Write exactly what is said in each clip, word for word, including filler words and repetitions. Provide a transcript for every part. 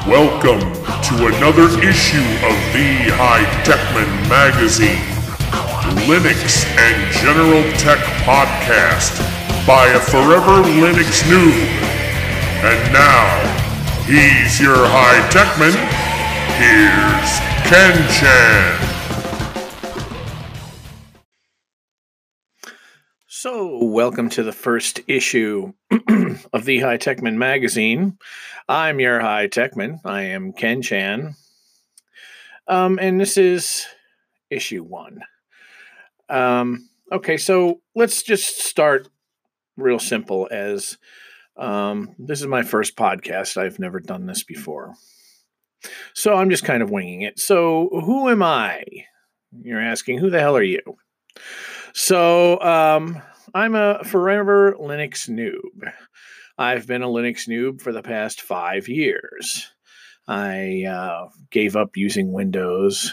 Welcome to another issue of the High Techman magazine, Linux and General Tech podcast by a forever Linux noob. And now, he's your High Techman. Here's Ken Chan. So, welcome to the first issue of the High Techman magazine. I'm your High Techman. I am Ken Chan. Um, and this is issue one. Um, okay, so let's just start real simple as um, this is my first podcast. I've never done this before. So I'm just kind of winging it. So who am I? You're asking, who the hell are you? So um, I'm a forever Linux noob. I've been a Linux noob for the past five years. I uh, gave up using Windows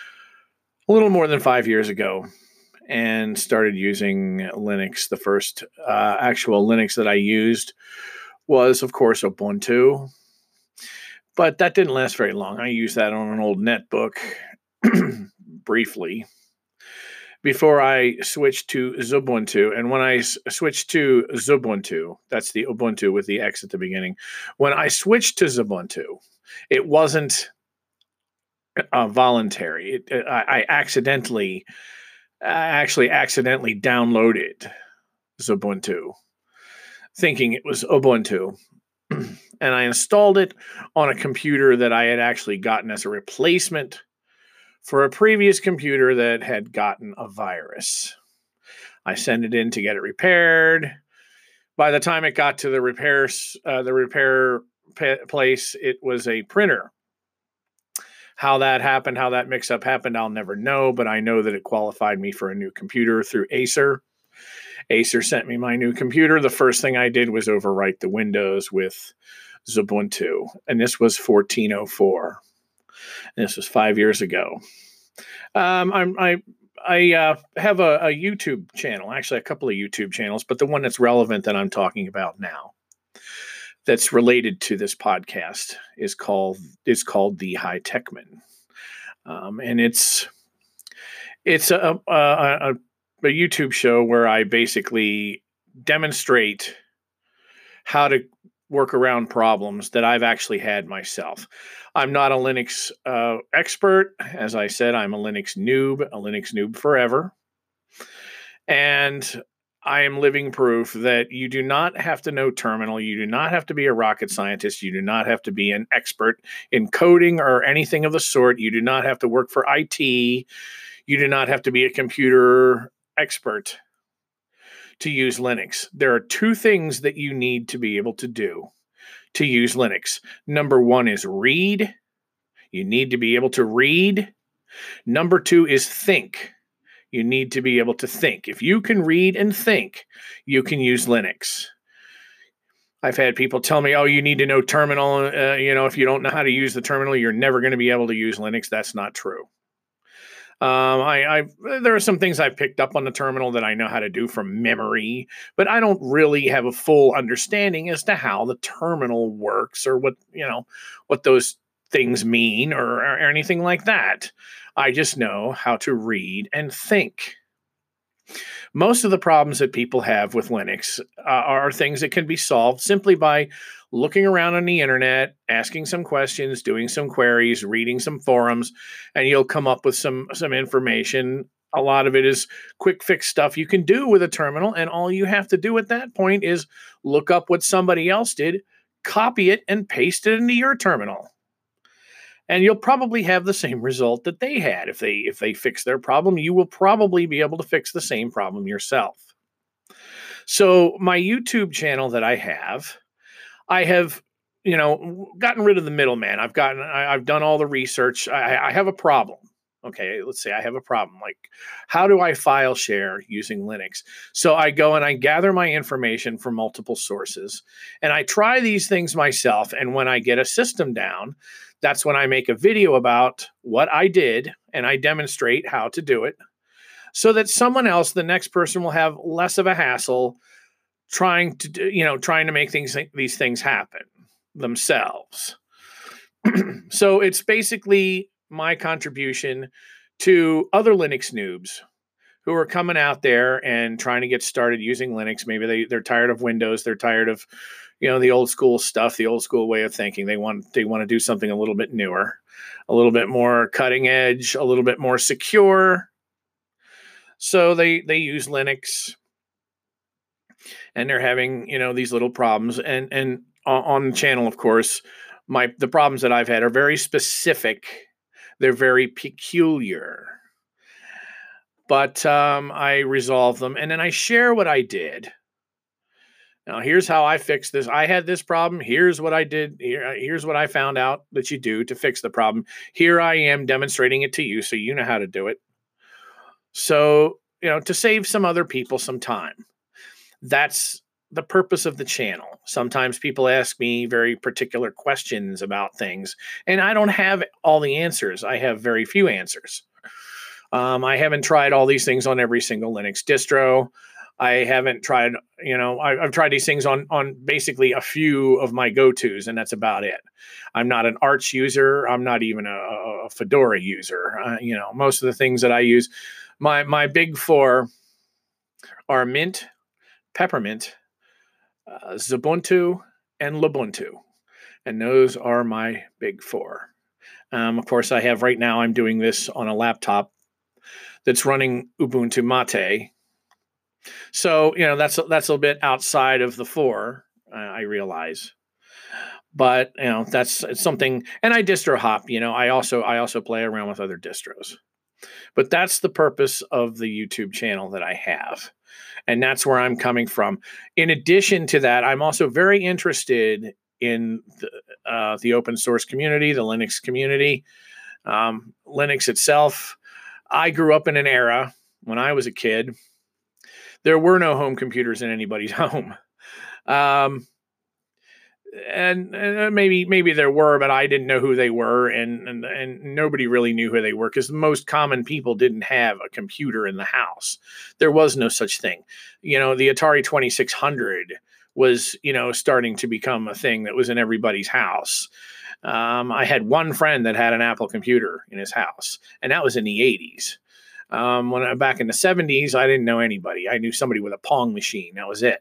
a little more than five years ago and started using Linux. The first uh, actual Linux that I used was, of course, Ubuntu. But that didn't last very long. I used that on an old netbook briefly before I switched to Xubuntu. And when I s- switched to Xubuntu, that's the Ubuntu with the X at the beginning. When I switched to Xubuntu, it wasn't uh, voluntary. It, uh, I, I accidentally, I actually accidentally downloaded Xubuntu, thinking it was Ubuntu. And I installed it on a computer that I had actually gotten as a replacement for a previous computer that had gotten a virus. I sent it in to get it repaired. By the time it got to the repair, uh, the repair pa- place, it was a printer. How that happened, how that mix-up happened, I'll never know, but I know that it qualified me for a new computer through Acer. Acer sent me my new computer. The first thing I did was overwrite the Windows with Xubuntu, and this was fourteen oh four. And this was five years ago. Um, I'm, I I uh, have a, a YouTube channel, actually a couple of YouTube channels, but the one that's relevant that I'm talking about now, that's related to this podcast, is called is called the High Techman, um, and it's it's a, a, a a YouTube show where I basically demonstrate how to work around problems that I've actually had myself. I'm not a Linux uh, expert. As I said, I'm a Linux noob, a Linux noob forever. And I am living proof that you do not have to know terminal. You do not have to be a rocket scientist. You do not have to be an expert in coding or anything of the sort. You do not have to work for I T. You do not have to be a computer expert to use Linux. There are two things that you need to be able to do to use Linux. Number one is read. You need to be able to read. Number two is think. You need to be able to think. If you can read and think, you can use Linux. I've had people tell me, oh, you need to know terminal. Uh, you know, if you don't know how to use the terminal, you're never going to be able to use Linux. That's not true. Um, I, I've, there are some things I've picked up on the terminal that I know how to do from memory, but I don't really have a full understanding as to how the terminal works or what, you know, what those things mean or, or anything like that. I just know how to read and think. Most of the problems that people have with Linux uh, are things that can be solved simply by looking around on the internet, asking some questions, doing some queries, reading some forums, and you'll come up with some, some information. A lot of it is quick fix stuff you can do with a terminal, and all you have to do at that point is look up what somebody else did, copy it, and paste it into your terminal. And you'll probably have the same result that they had. If they if they fix their problem, you will probably be able to fix the same problem yourself. So my YouTube channel that I have, I have, you know, gotten rid of the middleman. I've gotten, I, I've done all the research. I, I have a problem. Okay, let's say I have a problem. Like, how do I file share using Linux? So I go and I gather my information from multiple sources, and I try these things myself. And when I get a system down, that's when I make a video about what I did, and I demonstrate how to do it so that someone else, the next person, will have less of a hassle trying to do, you know, trying to make things, these things happen themselves. So it's basically my contribution to other Linux noobs who are coming out there and trying to get started using Linux. Maybe they, they're tired of Windows. They're tired of, you know, the old school stuff, the old school way of thinking. They want, they want to do something a little bit newer, a little bit more cutting edge, a little bit more secure. So they, they use Linux, and they're having, you know, these little problems. And, and on the channel, of course, my, the problems that I've had are very specific. They're very peculiar. But um, I resolve them, and then I share what I did. Now, here's how I fixed this. I had this problem. Here's what I did. Here, here's what I found out that you do to fix the problem. Here I am demonstrating it to you, so you know how to do it. So, you know, to save some other people some time. That's the purpose of the channel. Sometimes people ask me very particular questions about things, and I don't have all the answers. I have very few answers. Um, I haven't tried all these things on every single Linux distro. I haven't tried, you know, I, I've tried these things on, on basically a few of my go-tos, and that's about it. I'm not an Arch user. I'm not even a, a Fedora user. Uh, you know, most of the things that I use, my, my big four are Mint, Peppermint, uh, Xubuntu, and Lubuntu. And those are my big four. Um, of course, I have right now, I'm doing this on a laptop that's running Ubuntu Mate. So, you know, that's, that's a bit outside of the four, uh, I realize. But, you know, that's it's something, and I distro hop, you know, I also, I also play around with other distros. But that's the purpose of the YouTube channel that I have. And that's where I'm coming from. In addition to that, I'm also very interested in the, uh, the open source community, the Linux community, um, Linux itself. I grew up in an era when I was a kid. There were no home computers in anybody's home. Um, and, and maybe maybe there were, but I didn't know who they were, and and, and nobody really knew who they were, because most common people didn't have a computer in the house. There was no such thing. You know, the Atari twenty-six hundred was, you know, starting to become a thing that was in everybody's house. Um, I had one friend that had an Apple computer in his house, and that was in the eighties. Um, when I, back in the seventies, I didn't know anybody. I knew somebody with a Pong machine. That was it.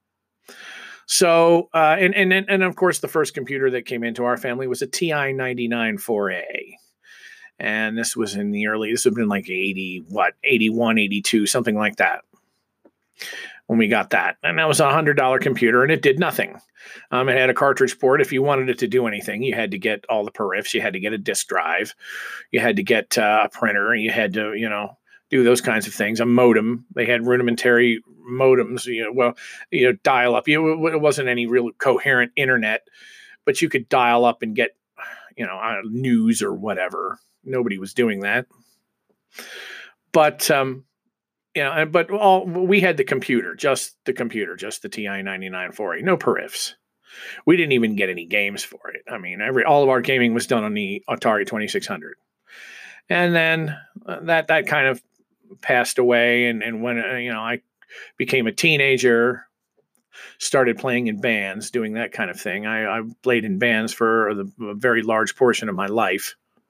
So, uh, and, and, and of course, the first computer that came into our family was a T I ninety-nine four A. And this was in the early, this would have been like eighty, what, eighty-one, eighty-two, something like that, when we got that. And that was a one hundred dollar computer, and it did nothing. Um, it had a cartridge port. If you wanted it to do anything, you had to get all the perifs. You had to get a disk drive. You had to get uh, a printer. You had to, you know, do those kinds of things. A modem. They had rudimentary modems, you know, well, you know, dial up. You know, it wasn't any real coherent internet, but you could dial up and get, you know, uh, news or whatever. Nobody was doing that. But, um, you know, but all we had the computer, just the computer, just the T I ninety-nine four A, no perifs. We didn't even get any games for it. I mean, every all of our gaming was done on the Atari twenty-six hundred. And then uh, that that kind of passed away. And, and when, uh, you know, I became a teenager, started playing in bands, doing that kind of thing. I, I played in bands for the, a very large portion of my life.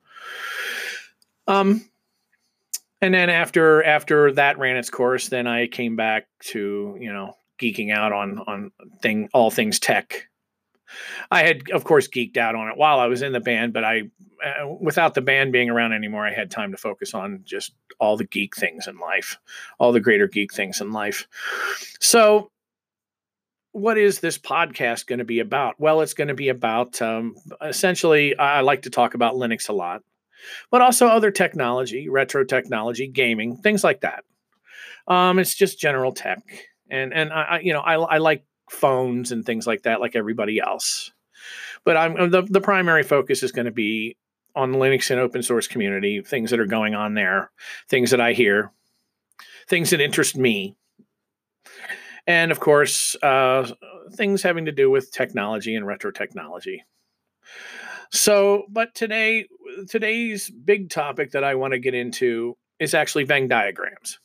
Um, and then after after that ran its course, then I came back to, you know, geeking out on on thing all things tech. I had, of course, geeked out on it while I was in the band, but I, uh, without the band being around anymore, I had time to focus on just all the geek things in life, all the greater geek things in life. So what is this podcast going to be about? Well, it's going to be about, um, essentially, I like to talk about Linux a lot, but also other technology, retro technology, gaming, things like that. Um, it's just general tech. And, and I, you know, I, I like phones and things like that, like everybody else. But I'm the, the primary focus is going to be on the Linux and open source community, things that are going on there, things that I hear, things that interest me. And of course, uh, things having to do with technology and retro technology. So, but today, today's big topic that I want to get into is actually Venn diagrams.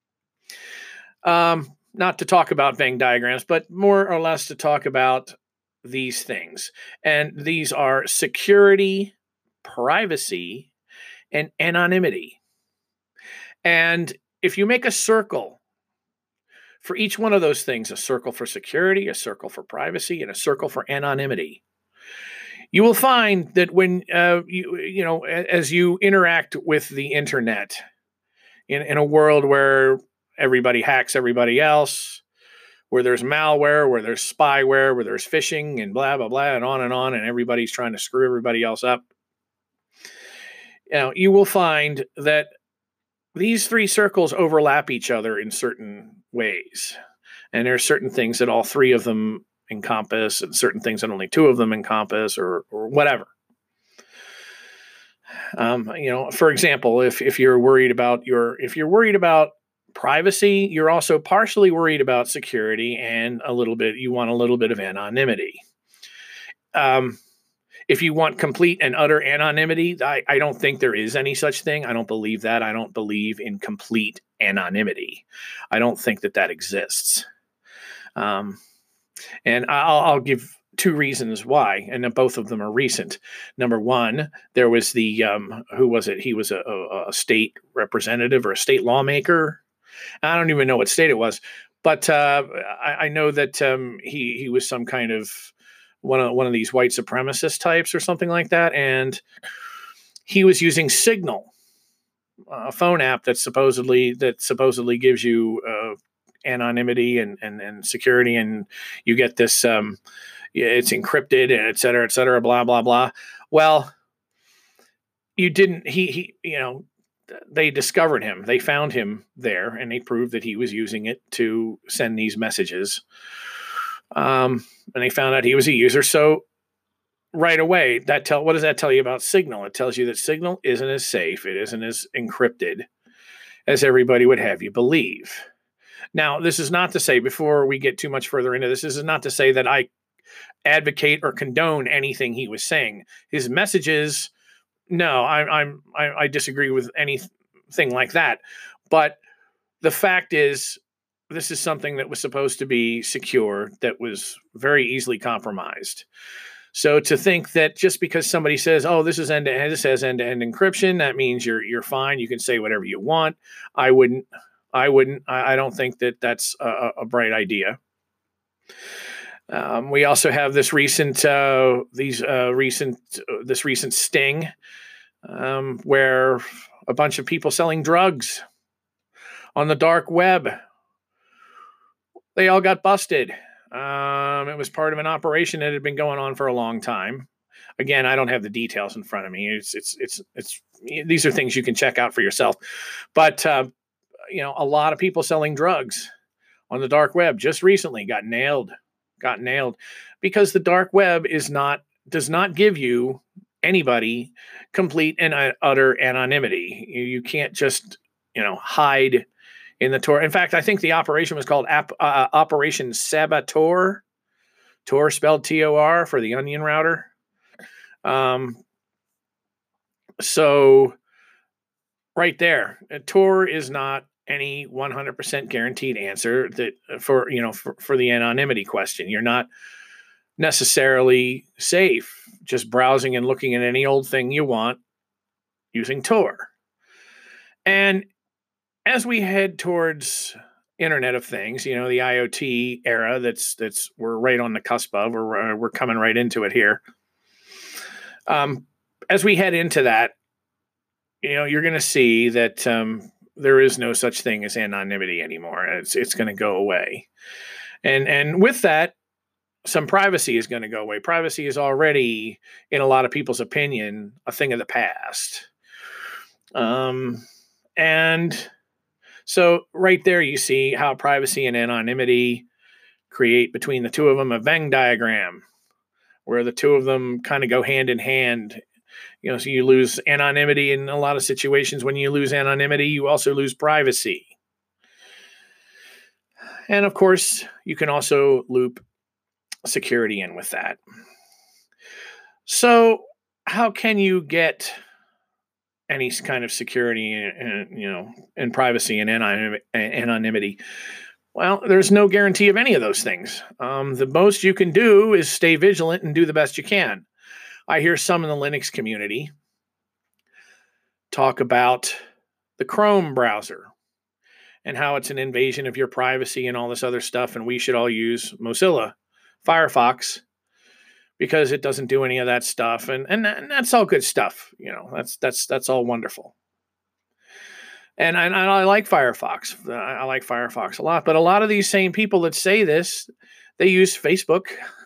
Um, Not to talk about Venn diagrams, but more or less to talk about these things. And these are security, privacy, and anonymity. And if you make a circle for each one of those things, a circle for security, a circle for privacy, and a circle for anonymity, you will find that when uh, you you know as you interact with the internet in, in a world where everybody hacks everybody else, where there's malware, where there's spyware, where there's phishing and blah blah blah and on and on, and everybody's trying to screw everybody else up, you know, you will find that these three circles overlap each other in certain ways, and there are certain things that all three of them encompass, and certain things that only two of them encompass, or or whatever. Um, you know, for example, if if you're worried about your if you're worried about privacy, you're also partially worried about security, and a little bit you want a little bit of anonymity. Um, if you want complete and utter anonymity, I, I don't think there is any such thing. I don't believe that. I don't believe in complete anonymity. I don't think that that exists. Um, And I'll, I'll give two reasons why, and both of them are recent. Number one, there was the, um, who was it? He was a, a, a state representative or a state lawmaker. I don't even know what state it was, but uh, I, I know that um, he he was some kind of one of one of these white supremacist types or something like that, and he was using Signal, a phone app that supposedly that supposedly gives you uh, anonymity and, and, and security, and you get this, um, it's encrypted and et cetera, et cetera, blah, blah, blah. Well, you didn't, he, he, you know, they discovered him, they found him there, and they proved that he was using it to send these messages. Um, and they found out he was a user. So right away, that tell, what does that tell you about Signal? It tells you that Signal isn't as safe. It isn't as encrypted as everybody would have you believe. Now, this is not to say, before we get too much further into this, this is not to say that I advocate or condone anything he was saying. His messages, no, I, I'm I, I disagree with anything like that. But the fact is, this is something that was supposed to be secure, that was very easily compromised. So to think that just because somebody says, "Oh, this is end to end, this has end to end encryption," that means you're you're fine. You can say whatever you want. I wouldn't. I wouldn't. I, I don't think that that's a, a bright idea. Um, we also have this recent, uh, these uh, recent, uh, this recent sting, um, where a bunch of people selling drugs on the dark web, they all got busted. Um, it was part of an operation that had been going on for a long time. Again, I don't have the details in front of me. It's, it's, it's, it's. These are things you can check out for yourself. But uh, you know, a lot of people selling drugs on the dark web just recently got nailed. Got nailed because the dark web is not does not give you anybody complete and utter anonymity. You, you can't just, you know, hide in the Tor. In fact, I think the operation was called Ap- uh, Operation Saboteur. Tor spelled T O R for the onion router. Um, so right there, Tor is not any one hundred percent guaranteed answer that for, you know, for, for the anonymity question. You're not necessarily safe just browsing and looking at any old thing you want using Tor. And as we head towards Internet of Things, you know, the I O T era, that's that's we're right on the cusp of, or we're, we're coming right into it here. Um, as we head into that, you know, you're going to see that um, there is no such thing as anonymity anymore. It's it's going to go away, and and with that, some privacy is going to go away. Privacy is already, in a lot of people's opinion, a thing of the past. Um, and so right there, you see how privacy and anonymity create between the two of them a Venn diagram, where the two of them kind of go hand in hand. You know, so you lose anonymity in a lot of situations. When you lose anonymity, you also lose privacy. And of course, you can also loop security in with that. So how can you get any kind of security and, you know, and privacy and anonymity? Well, there's no guarantee of any of those things. Um, the most you can do is stay vigilant and do the best you can. I hear some in the Linux community talk about the Chrome browser and how it's an invasion of your privacy and all this other stuff, and we should all use Mozilla Firefox because it doesn't do any of that stuff, and and, and that's all good stuff. You know, that's that's that's all wonderful. And I, and I like Firefox. I like Firefox a lot, but a lot of these same people that say this, they use Facebook.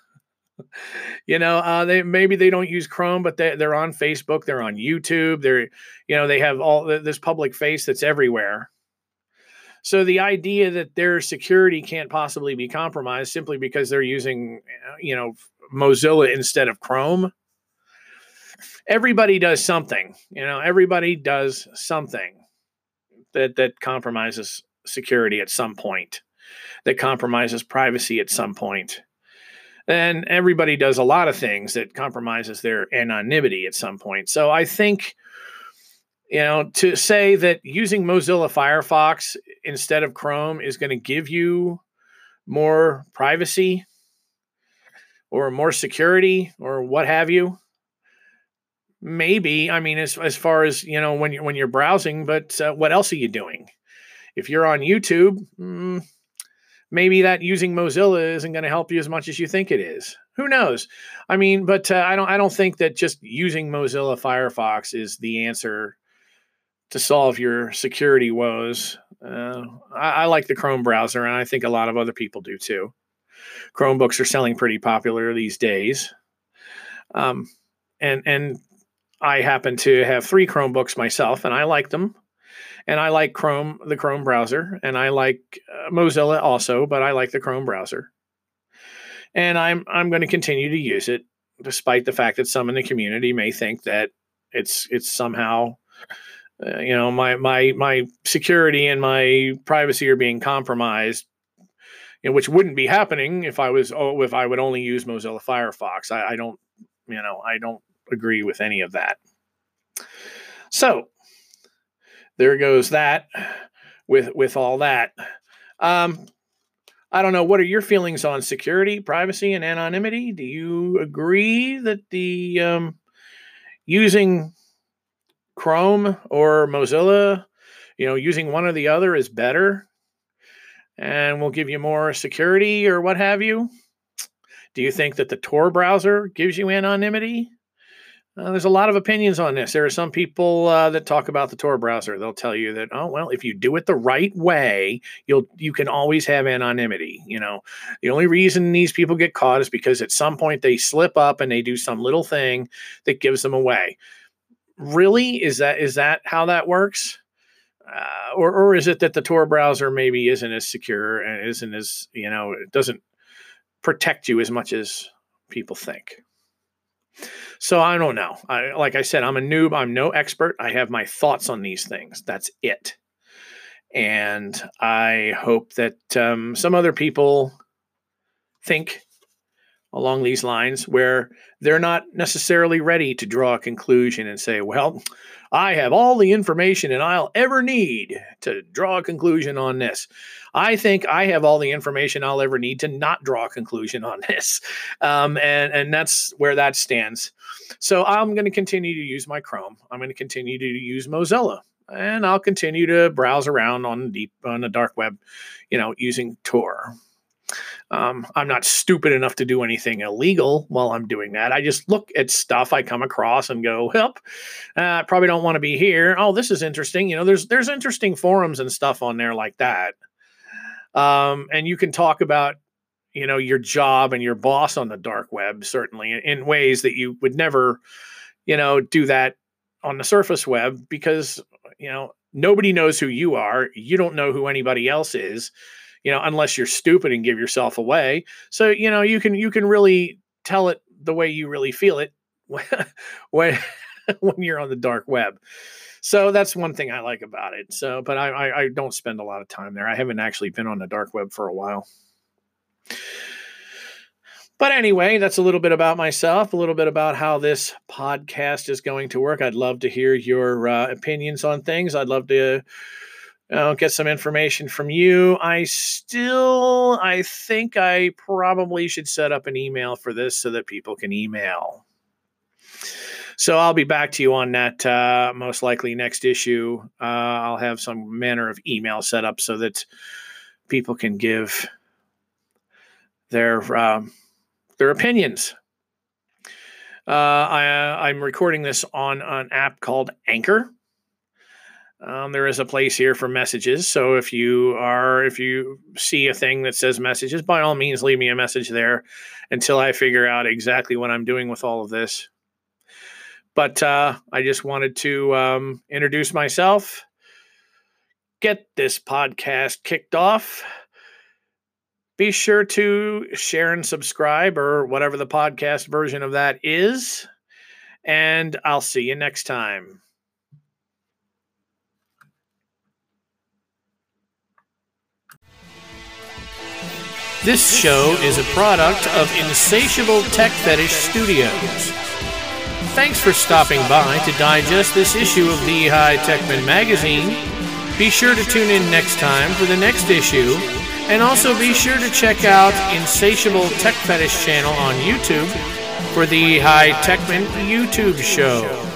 You know, uh, they maybe they don't use Chrome, but they, they're on Facebook, they're on YouTube, they're, you know, they have all this public face that's everywhere. So the idea that their security can't possibly be compromised simply because they're using, you know, Mozilla instead of Chrome. Everybody does something, you know, everybody does something that that compromises security at some point, that compromises privacy at some point. And everybody does a lot of things that compromises their anonymity at some point. So I think, you know, to say that using Mozilla Firefox instead of Chrome is going to give you more privacy or more security or what have you, maybe. I mean, as as far as, you know, when you're when you're browsing, but uh, what else are you doing? If you're on YouTube, mm, maybe that using Mozilla isn't going to help you as much as you think it is. Who knows? I mean, but uh, I don't I don't think that just using Mozilla Firefox is the answer to solve your security woes. Uh, I, I like the Chrome browser, and I think a lot of other people do too. Chromebooks are selling pretty popular these days. Um, and and I happen to have three Chromebooks myself, and I like them. And I like Chrome, the Chrome browser, and I like uh, Mozilla also, but I like the Chrome browser. And I'm I'm going to continue to use it, despite the fact that some in the community may think that it's it's somehow, uh, you know, my my my security and my privacy are being compromised, you know, which wouldn't be happening if I was oh if I would only use Mozilla Firefox. I, I don't, you know, I don't agree with any of that. So there goes that with with all that. Um, I don't know. What are your feelings on security, privacy, and anonymity? Do you agree that the um, using Chrome or Mozilla, you know, using one or the other is better and will give you more security or what have you? Do you think that the Tor browser gives you anonymity? Uh, there's a lot of opinions on this. There are some people uh, that talk about the Tor browser. They'll tell you that, oh, well, if you do it the right way, you'll you can always have anonymity. You know, the only reason these people get caught is because at some point they slip up and they do some little thing that gives them away. Really? Is that is that how that works? Uh, or or is it that the Tor browser maybe isn't as secure and isn't as, you know, it doesn't protect you as much as people think? So I don't know. I, like I said, I'm a noob. I'm no expert. I have my thoughts on these things. That's it. And I hope that um, some other people think along these lines where they're not necessarily ready to draw a conclusion and say, well, I have all the information and I'll ever need to draw a conclusion on this. I think I have all the information I'll ever need to not draw a conclusion on this. Um, and, and that's where that stands. So I'm going to continue to use my Chrome. I'm going to continue to use Mozilla. And I'll continue to browse around on deep on the dark web, you know, using Tor. Um, I'm not stupid enough to do anything illegal while I'm doing that. I just look at stuff I come across and go, help, uh, I probably don't want to be here. Oh, this is interesting. You know, there's there's interesting forums and stuff on there like that. Um, and you can talk about, you know, your job and your boss on the dark web, certainly in, in ways that you would never, you know, do that on the surface web because, you know, nobody knows who you are. You don't know who anybody else is. You know, unless you're stupid and give yourself away. So, you know, you can you can really tell it the way you really feel it when when you're on the dark web. So that's one thing I like about it. So, but I, I I don't spend a lot of time there. I haven't actually been on the dark web for a while. But anyway, that's a little bit about myself, a little bit about how this podcast is going to work. I'd love to hear your uh, opinions on things. I'd love to I'll get some information from you. I still, I think I probably should set up an email for this so that people can email. So I'll be back to you on that uh, most likely next issue. Uh, I'll have some manner of email set up so that people can give their um, their opinions. Uh, I, I'm recording this on an app called Anchor. Um, there is a place here for messages. So if you are, if you see a thing that says messages, by all means, leave me a message there until I figure out exactly what I'm doing with all of this. But uh, I just wanted to um, introduce myself, get this podcast kicked off. Be sure to share and subscribe, or whatever the podcast version of that is. And I'll see you next time. This show is a product of Insatiable Tech Fetish Studios. Thanks for stopping by to digest this issue of the High Techman magazine. Be sure to tune in next time for the next issue, and also be sure to check out Insatiable Tech Fetish channel on YouTube for the High Techman YouTube show.